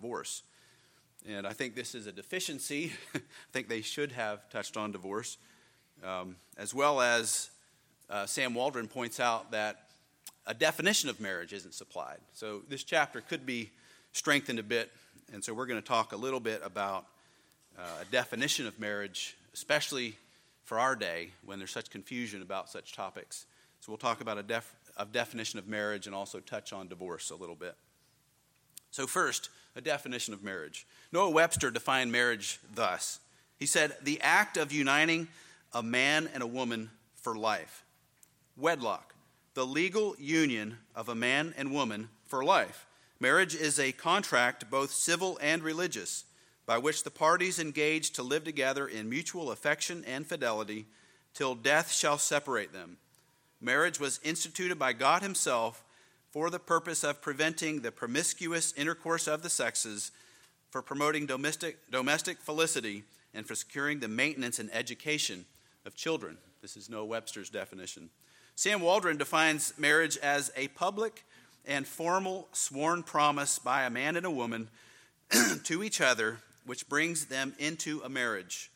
divorce. And I think this is a deficiency. I think they should have touched on divorce, as well as Sam Waldron points out that a definition of marriage isn't supplied. So this chapter could be strengthened a bit, and so we're going to talk a little bit about a definition of marriage, especially for our day when there's such confusion about such topics. So we'll talk about a definition of marriage and also touch on divorce a little bit. So first, a definition of marriage. Noah Webster defined marriage thus. He said, the act of uniting a man and a woman for life. Wedlock, the legal union of a man and woman for life. Marriage is a contract, both civil and religious, by which the parties engage to live together in mutual affection and fidelity till death shall separate them. Marriage was instituted by God himself for the purpose of preventing the promiscuous intercourse of the sexes, for promoting domestic felicity, and for securing the maintenance and education of children. This is Noah Webster's definition. Sam Waldron defines marriage as a public and formal sworn promise by a man and a woman to each other, which brings them into a marriage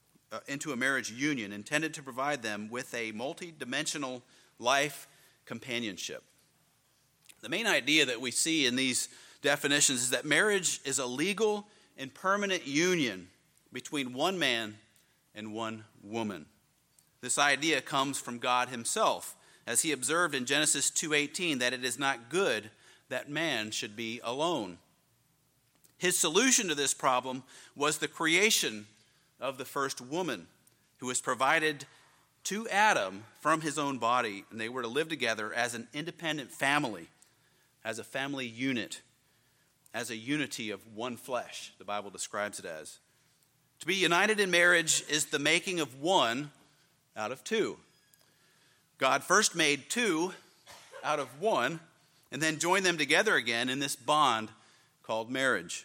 union intended to provide them with a multi-dimensional life companionship. The main idea that we see in these definitions is that marriage is a legal and permanent union between one man and one woman. This idea comes from God himself, as he observed in Genesis 2:18 that it is not good that man should be alone. His solution to this problem was the creation of the first woman, who was provided to Adam from his own body, and they were to live together as an independent family, as a family unit, as a unity of one flesh, the Bible describes it as. To be united in marriage is the making of one out of two. God first made two out of one, and then joined them together again in this bond called marriage.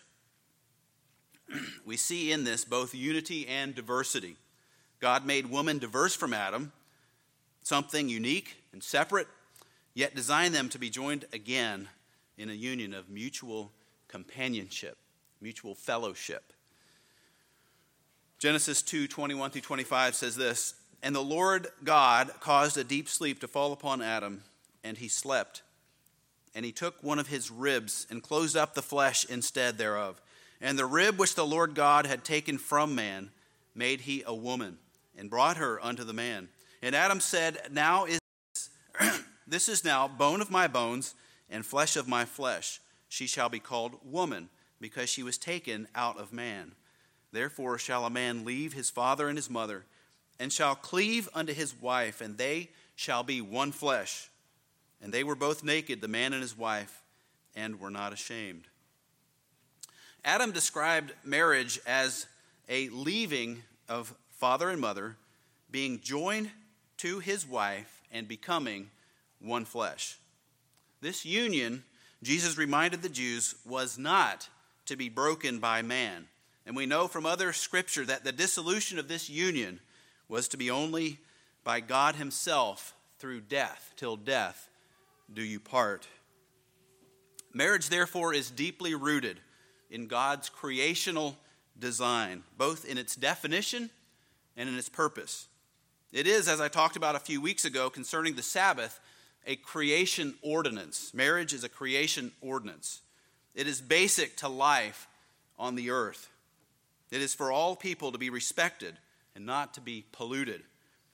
We see in this both unity and diversity. God made woman diverse from Adam, something unique and separate, yet designed them to be joined again in a union of mutual companionship, mutual fellowship. Genesis 2:21-25 says this, and the Lord God caused a deep sleep to fall upon Adam, and he slept. And he took one of his ribs and closed up the flesh instead thereof. And the rib which the Lord God had taken from man made he a woman, and brought her unto the man. And Adam said, this is now bone of my bones and flesh of my flesh. She shall be called woman, because she was taken out of man. Therefore shall a man leave his father and his mother, and shall cleave unto his wife, and they shall be one flesh. And they were both naked, the man and his wife, and were not ashamed. Adam described marriage as a leaving of father and mother, being joined to his wife, and becoming one flesh. This union, Jesus reminded the Jews, was not to be broken by man. And we know from other scripture that the dissolution of this union was to be only by God himself through death. Till death do you part. Marriage, therefore, is deeply rooted in God's creational design, both in its definition and in its purpose. It is, as I talked about a few weeks ago concerning the Sabbath, a creation ordinance. Marriage is a creation ordinance. It is basic to life on the earth. It is for all people to be respected and not to be polluted.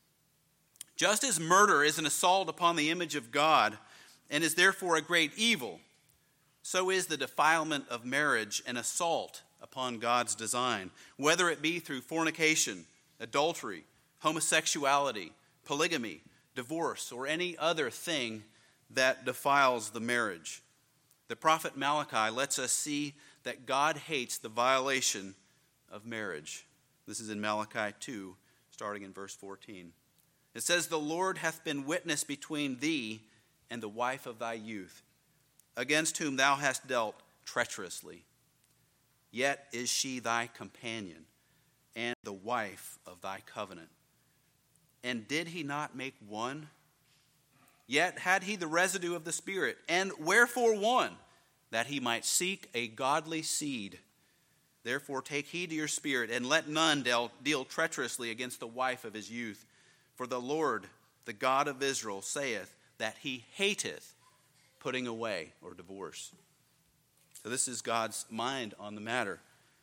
Just as murder is an assault upon the image of God and is therefore a great evil, so is the defilement of marriage an assault upon God's design, whether it be through fornication, adultery, homosexuality, polygamy, divorce, or any other thing that defiles the marriage. The prophet Malachi lets us see that God hates the violation of marriage. This is in Malachi 2, starting in verse 14. It says, the Lord hath been witness between thee and the wife of thy youth, against whom thou hast dealt treacherously. Yet is she thy companion, and the wife of thy covenant. And did he not make one? Yet had he the residue of the Spirit. And wherefore one? that he might seek a godly seed. Therefore take heed to your spirit, and let none deal treacherously against the wife of his youth. For the Lord, the God of Israel, saith that he hateth putting away or divorce. So this is God's mind on the matter.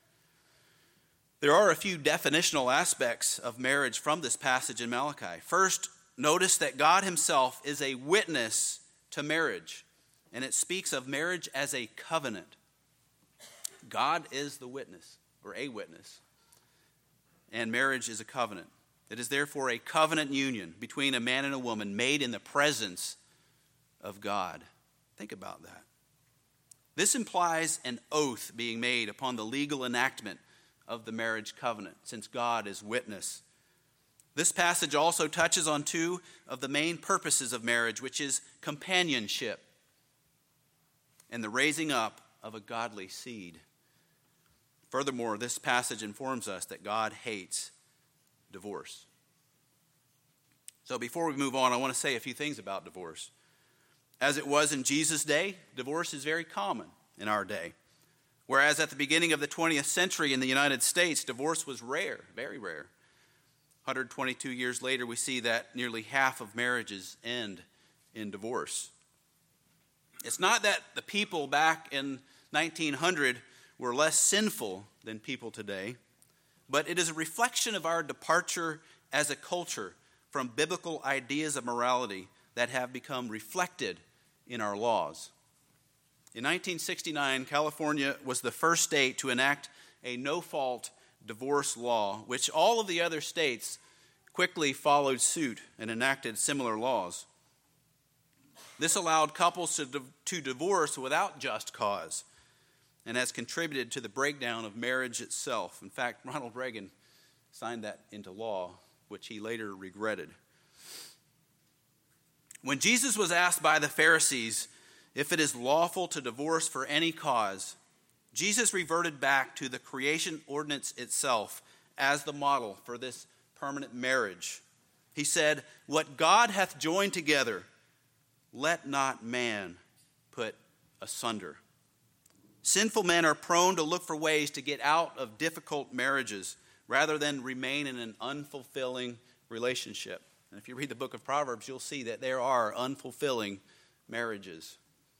There are a few definitional aspects of marriage from this passage in Malachi. First, notice that God himself is a witness to marriage, and it speaks of marriage as a covenant. God is the witness, or a witness, and marriage is a covenant. It is therefore a covenant union between a man and a woman made in the presence of God. Think about that. This implies an oath being made upon the legal enactment of the marriage covenant, since God is witness. This passage also touches on two of the main purposes of marriage, which is companionship and the raising up of a godly seed. Furthermore, this passage informs us that God hates divorce. So before we move on, I want to say a few things about divorce. As it was in Jesus' day, divorce is very common in our day. Whereas at the beginning of the 20th century in the United States, divorce was rare, very rare. 122 years later, we see that nearly half of marriages end in divorce. It's not that the people back in 1900 were less sinful than people today, but it is a reflection of our departure as a culture from biblical ideas of morality that have become reflected in our laws. In 1969, California was the first state to enact a no-fault divorce law, which all of the other states quickly followed suit and enacted similar laws. This allowed couples to divorce without just cause and has contributed to the breakdown of marriage itself. In fact, Ronald Reagan signed that into law, which he later regretted. When Jesus was asked by the Pharisees if it is lawful to divorce for any cause, Jesus reverted back to the creation ordinance itself as the model for this permanent marriage. He said, "What God hath joined together, let not man put asunder." Sinful men are prone to look for ways to get out of difficult marriages rather than remain in an unfulfilling relationship. And if you read the book of Proverbs, you'll see that there are unfulfilling marriages.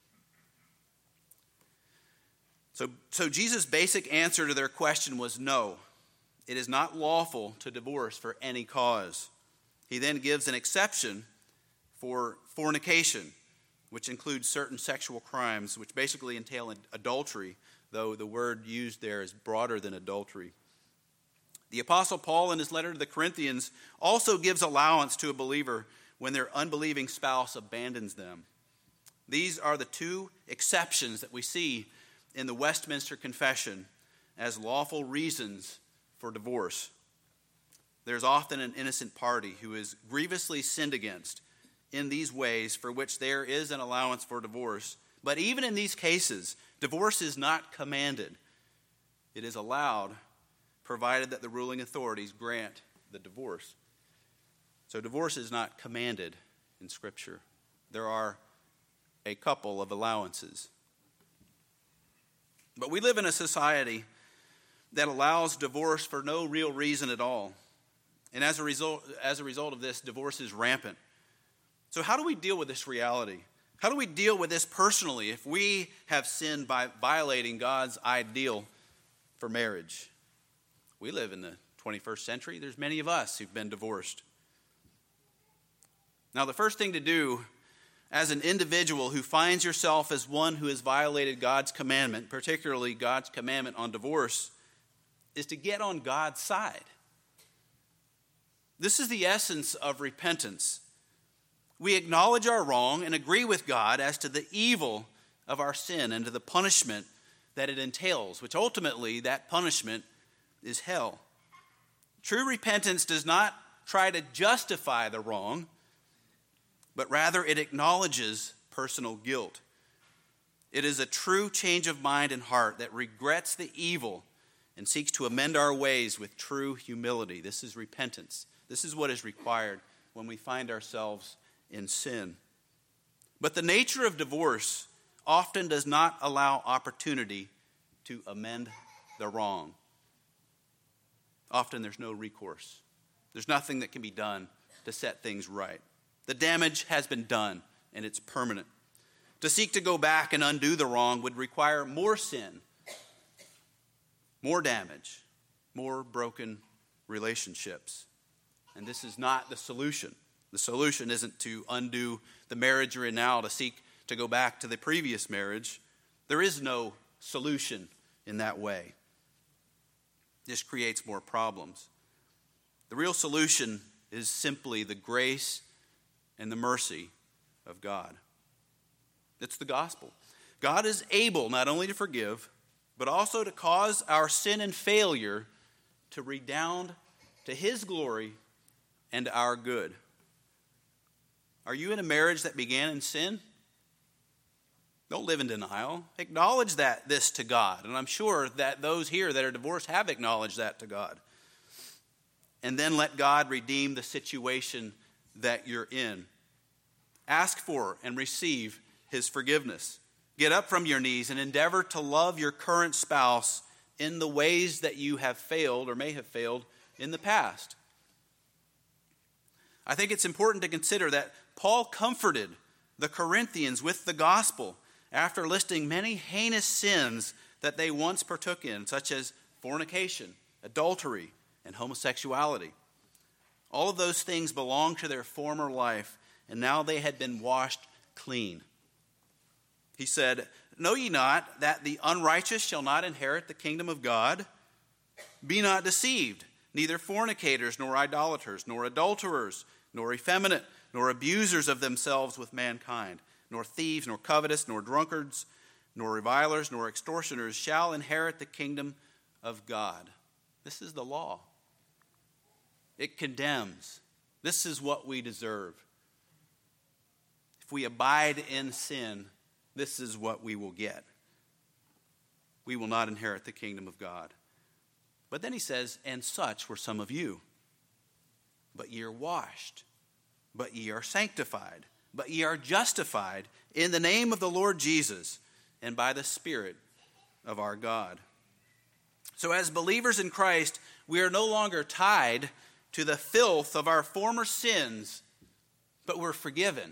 So Jesus' basic answer to their question was no. It is not lawful to divorce for any cause. He then gives an exception for fornication, which includes certain sexual crimes, which basically entail adultery, though the word used there is broader than adultery. The Apostle Paul, in his letter to the Corinthians, also gives allowance to a believer when their unbelieving spouse abandons them. These are the two exceptions that we see in the Westminster Confession as lawful reasons for divorce. There's often an innocent party who is grievously sinned against in these ways for which there is an allowance for divorce. But even in these cases, divorce is not commanded. It is allowed, provided that the ruling authorities grant the divorce. So divorce is not commanded in Scripture. There are a couple of allowances. But we live in a society that allows divorce for no real reason at all. And as a result of this, divorce is rampant. So how do we deal with this reality? How do we deal with this personally if we have sinned by violating God's ideal for marriage? We live in the 21st century. There's many of us who've been divorced. Now, the first thing to do as an individual who finds yourself as one who has violated God's commandment, particularly God's commandment on divorce, is to get on God's side. This is the essence of repentance. We acknowledge our wrong and agree with God as to the evil of our sin and to the punishment that it entails, which ultimately that punishment is hell. True repentance does not try to justify the wrong, but rather it acknowledges personal guilt. It is a true change of mind and heart that regrets the evil and seeks to amend our ways with true humility. This is repentance. This is what is required when we find ourselves in sin. But the nature of divorce often does not allow opportunity to amend the wrong. Often there's no recourse. There's nothing that can be done to set things right. The damage has been done, and it's permanent. To seek to go back and undo the wrong would require more sin, more damage, more broken relationships. And this is not the solution. The solution isn't to undo the marriage you're in now, to seek to go back to the previous marriage. There is no solution in that way. This creates more problems. The real solution is simply the grace and the mercy of God. It's the gospel. God is able not only to forgive, but also to cause our sin and failure to redound to His glory and our good. Are you in a marriage that began in sin? Don't live in denial. Acknowledge this to God. And I'm sure that those here that are divorced have acknowledged that to God. And then let God redeem the situation that you're in. Ask for and receive His forgiveness. Get up from your knees and endeavor to love your current spouse in the ways that you have failed or may have failed in the past. I think it's important to consider that Paul comforted the Corinthians with the gospel after listing many heinous sins that they once partook in, such as fornication, adultery, and homosexuality. All of those things belonged to their former life, and now they had been washed clean. He said, "Know ye not that the unrighteous shall not inherit the kingdom of God? Be not deceived, neither fornicators, nor idolaters, nor adulterers, nor effeminate, nor abusers of themselves with mankind, nor thieves, nor covetous, nor drunkards, nor revilers, nor extortioners shall inherit the kingdom of God." This is the law. It condemns. This is what we deserve. If we abide in sin, this is what we will get. We will not inherit the kingdom of God. But then he says, "And such were some of you. But ye are washed, but ye are sanctified, but ye are justified in the name of the Lord Jesus and by the Spirit of our God." So as believers in Christ, we are no longer tied to the filth of our former sins, but we're forgiven.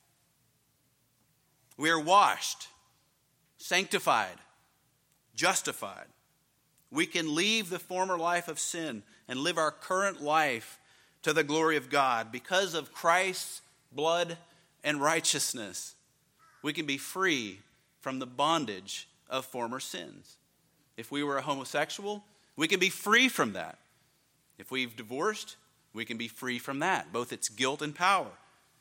We are washed, sanctified, justified. We can leave the former life of sin and live our current life to the glory of God because of Christ's blood and righteousness. We can be free from the bondage of former sins. If we were a homosexual, we can be free from that. If we've divorced, we can be free from that, both its guilt and power.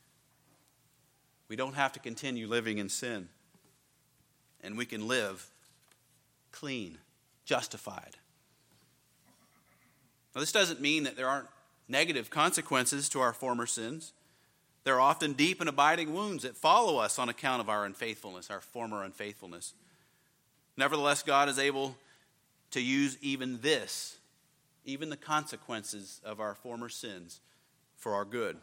We don't have to continue living in sin. And we can live clean, justified. Now, this doesn't mean that there aren't negative consequences to our former sins. There are often deep and abiding wounds that follow us on account of our unfaithfulness, our former unfaithfulness. Nevertheless, God is able to use even this, even the consequences of our former sins, for our good.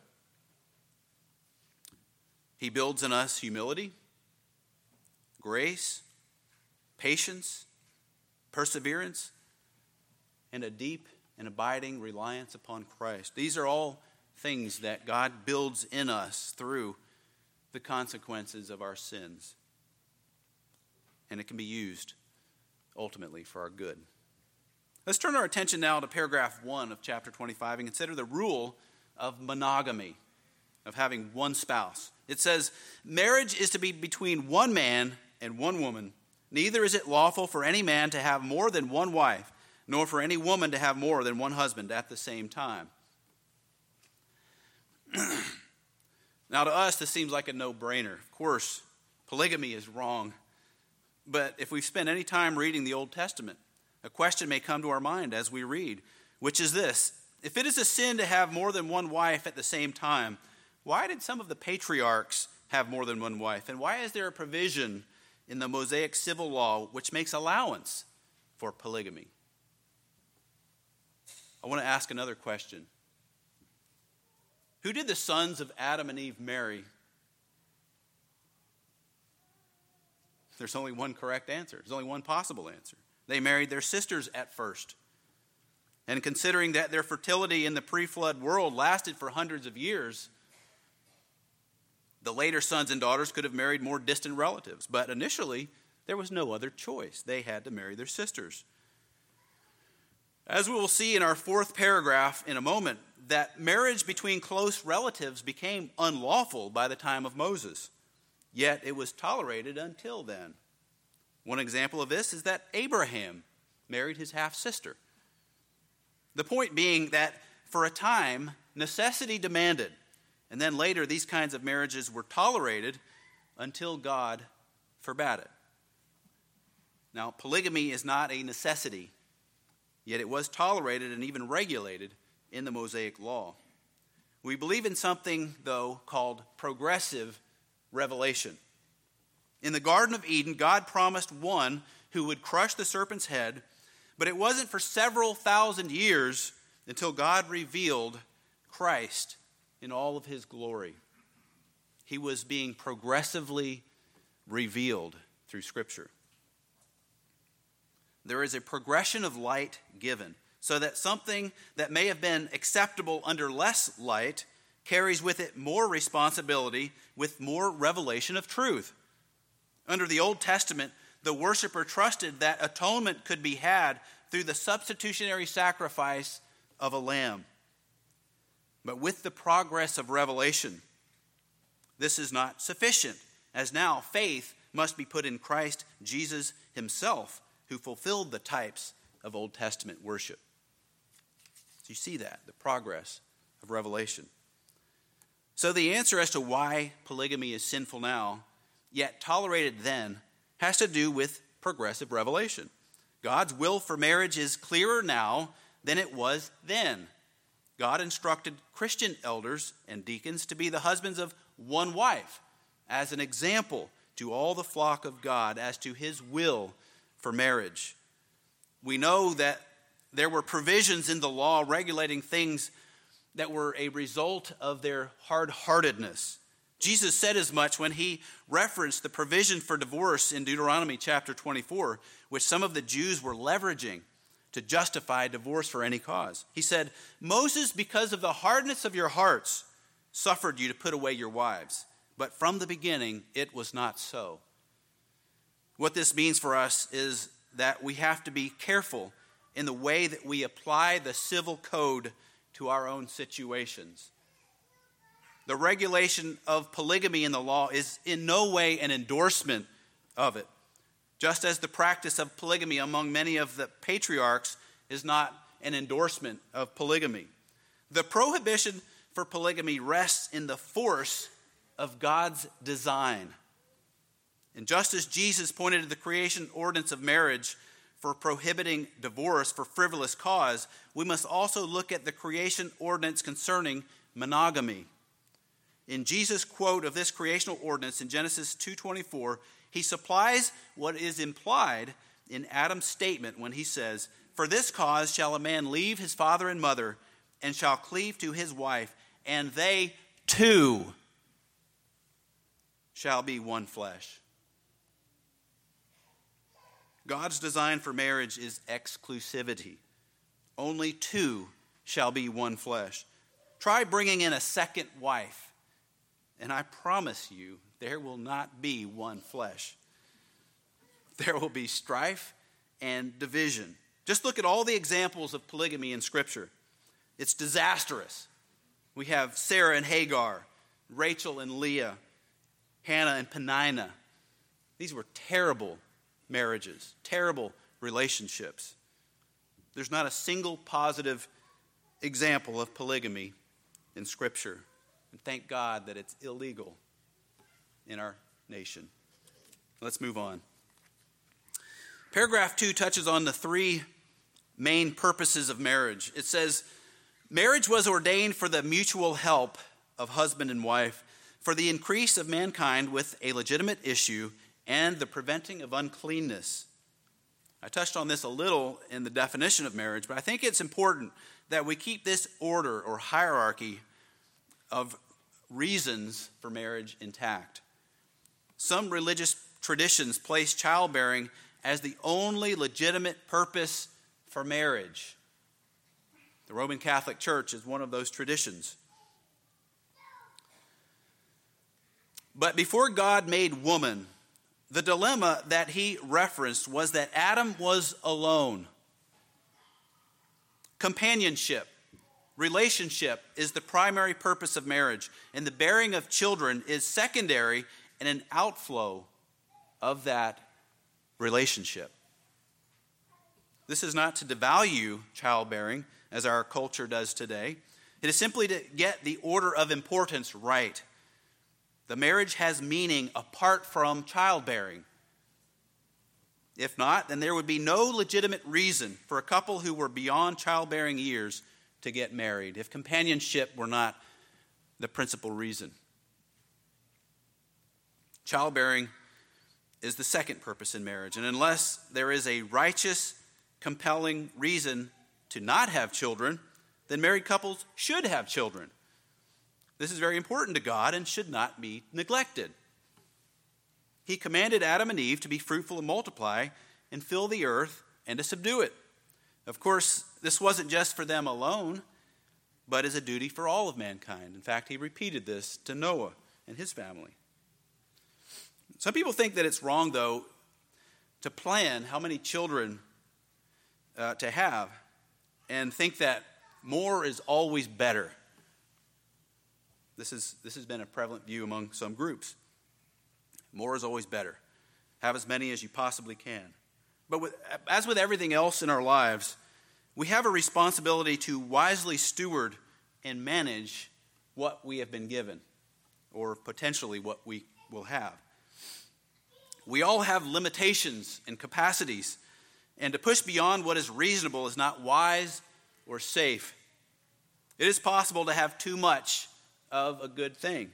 He builds in us humility, grace, patience, perseverance, and a deep and abiding reliance upon Christ. These are all things that God builds in us through the consequences of our sins. And it can be used ultimately for our good. Let's turn our attention now to paragraph 1 of chapter 25 and consider the rule of monogamy, of having one spouse. It says, "Marriage is to be between one man and one woman. Neither is it lawful for any man to have more than one wife, nor for any woman to have more than one husband at the same time." Now, to us, this seems like a no-brainer. Of course, polygamy is wrong. But if we've spent any time reading the Old Testament, a question may come to our mind as we read, which is this: if it is a sin to have more than one wife at the same time, why did some of the patriarchs have more than one wife? And why is there a provision in the Mosaic civil law which makes allowance for polygamy? I want to ask another question. Who did the sons of Adam and Eve marry? There's only one correct answer. There's only one possible answer. They married their sisters at first. And considering that their fertility in the pre-flood world lasted for hundreds of years, the later sons and daughters could have married more distant relatives. But initially, there was no other choice. They had to marry their sisters. As we will see in our fourth paragraph in a moment, that marriage between close relatives became unlawful by the time of Moses. Yet it was tolerated until then. One example of this is that Abraham married his half-sister. The point being that for a time, necessity demanded, and then later these kinds of marriages were tolerated until God forbade it. Now, polygamy is not a necessity, yet it was tolerated and even regulated in the Mosaic Law. We believe in something, though, called progressive revelation. In the Garden of Eden, God promised one who would crush the serpent's head, but it wasn't for several thousand years until God revealed Christ in all of his glory. He was being progressively revealed through Scripture. There is a progression of light given, so that something that may have been acceptable under less light carries with it more responsibility with more revelation of truth. Under the Old Testament, the worshiper trusted that atonement could be had through the substitutionary sacrifice of a lamb. But with the progress of revelation, this is not sufficient, as now faith must be put in Christ Jesus himself, who fulfilled the types of Old Testament worship. So you see that, the progress of revelation. So the answer as to why polygamy is sinful now, yet tolerated then, has to do with progressive revelation. God's will for marriage is clearer now than it was then. God instructed Christian elders and deacons to be the husbands of one wife as an example to all the flock of God as to his will for marriage. We know that there were provisions in the law regulating things that were a result of their hard-heartedness. Jesus said as much when he referenced the provision for divorce in Deuteronomy chapter 24, which some of the Jews were leveraging to justify divorce for any cause. He said, "Moses, because of the hardness of your hearts, suffered you to put away your wives. But from the beginning, it was not so." What this means for us is that we have to be careful in the way that we apply the civil code to our own situations. The regulation of polygamy in the law is in no way an endorsement of it, just as the practice of polygamy among many of the patriarchs is not an endorsement of polygamy. The prohibition for polygamy rests in the force of God's design. And just as Jesus pointed to the creation ordinance of marriage for prohibiting divorce for frivolous cause, we must also look at the creation ordinance concerning monogamy. In Jesus' quote of this creational ordinance in Genesis 2:24, he supplies what is implied in Adam's statement when he says, "For this cause shall a man leave his father and mother, and shall cleave to his wife, and they two shall be one flesh." God's design for marriage is exclusivity. Only two shall be one flesh. Try bringing in a second wife, and I promise you, there will not be one flesh. There will be strife and division. Just look at all the examples of polygamy in Scripture. It's disastrous. We have Sarah and Hagar, Rachel and Leah, Hannah and Peninnah. These were terrible marriages, terrible relationships. There's not a single positive example of polygamy in Scripture. And thank God that it's illegal in our nation. Let's move on. Paragraph 2 touches on the three main purposes of marriage. It says, marriage was ordained for the mutual help of husband and wife, for the increase of mankind with a legitimate issue, and the preventing of uncleanness. I touched on this a little in the definition of marriage, but I think it's important that we keep this order or hierarchy of reasons for marriage intact. Some religious traditions place childbearing as the only legitimate purpose for marriage. The Roman Catholic Church is one of those traditions. But before God made woman, the dilemma that he referenced was that Adam was alone. Companionship, relationship is the primary purpose of marriage, and the bearing of children is secondary and an outflow of that relationship. This is not to devalue childbearing, as our culture does today. It is simply to get the order of importance right. The marriage has meaning apart from childbearing. If not, then there would be no legitimate reason for a couple who were beyond childbearing years to get married, if companionship were not the principal reason. Childbearing is the second purpose in marriage, and unless there is a righteous, compelling reason to not have children, then married couples should have children. This is very important to God and should not be neglected. He commanded Adam and Eve to be fruitful and multiply and fill the earth and to subdue it. Of course, this wasn't just for them alone, but is a duty for all of mankind. In fact, he repeated this to Noah and his family. Some people think that it's wrong, though, to plan how many children to have and think that more is always better. This has been a prevalent view among some groups. More is always better. Have as many as you possibly can. But as with everything else in our lives, we have a responsibility to wisely steward and manage what we have been given, or potentially what we will have. We all have limitations and capacities, and to push beyond what is reasonable is not wise or safe. It is possible to have too much of a good thing,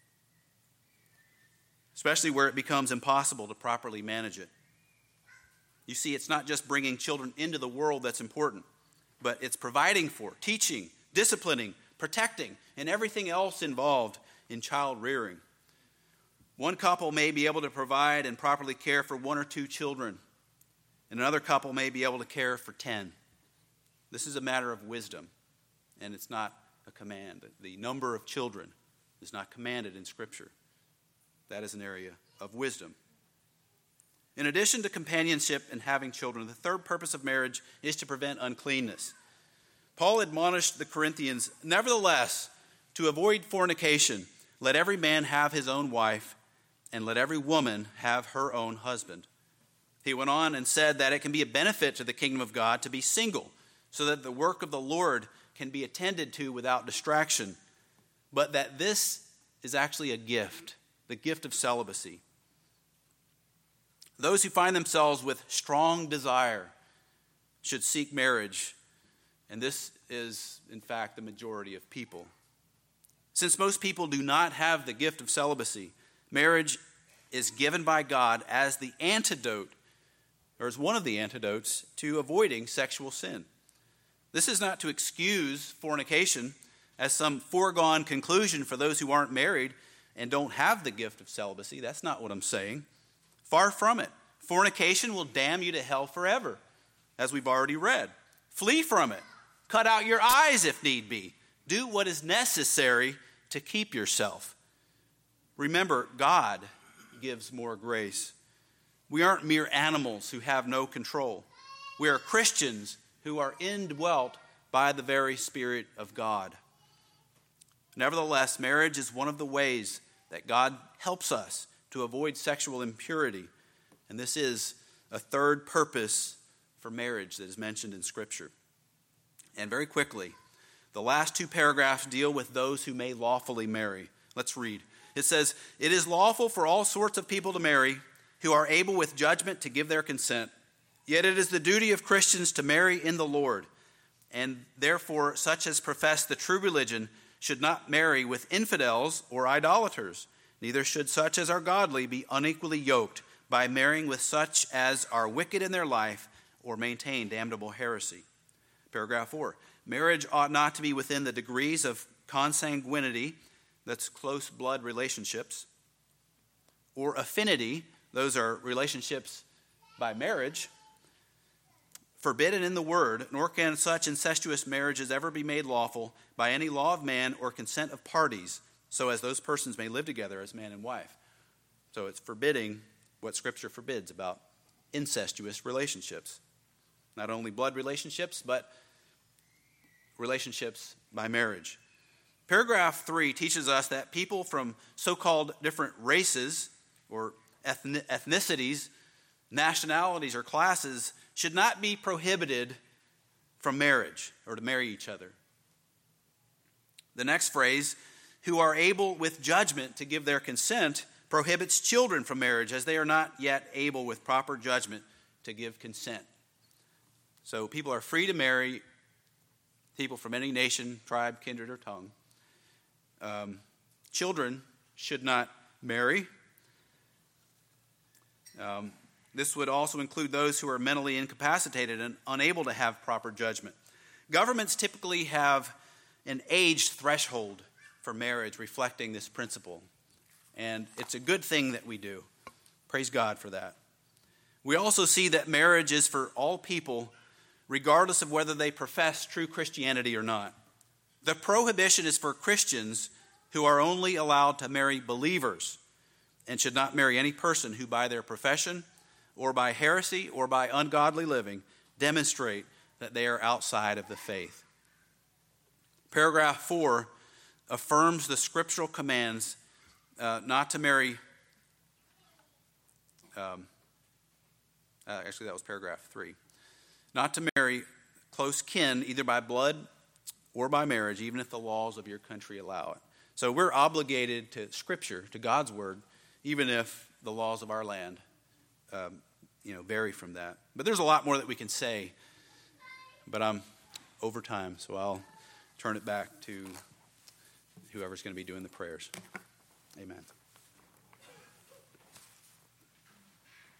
especially where it becomes impossible to properly manage it. You see, it's not just bringing children into the world that's important, but it's providing for, teaching, disciplining, protecting, and everything else involved in child rearing. One couple may be able to provide and properly care for 1 or 2 children, and another couple may be able to care for 10. This is a matter of wisdom, and it's not a command. The number of children is not commanded in Scripture. That is an area of wisdom. In addition to companionship and having children, the third purpose of marriage is to prevent uncleanness. Paul admonished the Corinthians, nevertheless, to avoid fornication, let every man have his own wife, and let every woman have her own husband. He went on and said that it can be a benefit to the kingdom of God to be single, so that the work of the Lord can be attended to without distraction, but that this is actually a gift, the gift of celibacy. Those who find themselves with strong desire should seek marriage, and this is, in fact, the majority of people. Since most people do not have the gift of celibacy, marriage is given by God as the antidote, or as one of the antidotes to avoiding sexual sin. This is not to excuse fornication as some foregone conclusion for those who aren't married and don't have the gift of celibacy. That's not what I'm saying. Far from it. Fornication will damn you to hell forever, as we've already read. Flee from it. Cut out your eyes if need be. Do what is necessary to keep yourself. Remember, God gives more grace. We aren't mere animals who have no control. We are Christians who are indwelt by the very Spirit of God. Nevertheless, marriage is one of the ways that God helps us to avoid sexual impurity. And this is a third purpose for marriage that is mentioned in Scripture. And very quickly, the last 2 paragraphs deal with those who may lawfully marry. Let's read. It says, "It is lawful for all sorts of people to marry who are able with judgment to give their consent. Yet it is the duty of Christians to marry in the Lord. And therefore, such as profess the true religion should not marry with infidels or idolaters. Neither should such as are godly be unequally yoked by marrying with such as are wicked in their life or maintain damnable heresy." Paragraph 4. Marriage ought not to be within the degrees of consanguinity, that's close blood relationships, or affinity, Those are relationships by marriage, forbidden in the word, nor can such incestuous marriages ever be made lawful by any law of man or consent of parties, so as those persons may live together as man and wife. So it's forbidding what Scripture forbids about incestuous relationships. Not only blood relationships, but relationships by marriage. Paragraph 3 teaches us that people from so-called different races or ethnicities, nationalities, or classes should not be prohibited from marriage or to marry each other. The next phrase, who are able with judgment to give their consent, prohibits children from marriage, as they are not yet able with proper judgment to give consent. So people are free to marry people from any nation, tribe, kindred, or tongue. Children should not marry. This would also include those who are mentally incapacitated and unable to have proper judgment. Governments typically have an age threshold for marriage reflecting this principle. And it's a good thing that we do. Praise God for that. We also see that marriage is for all people, regardless of whether they profess true Christianity or not. The prohibition is for Christians who are only allowed to marry believers and should not marry any person who by their profession or by heresy or by ungodly living demonstrate that they are outside of the faith. Paragraph 4 affirms the scriptural commands not to marry. Actually, that was paragraph 3. Not to marry close kin either by blood or by marriage, even if the laws of your country allow it. So we're obligated to Scripture, to God's Word, even if the laws of our land vary from that. But there's a lot more that we can say, but I'm over time, so I'll turn it back to whoever's going to be doing the prayers. Amen.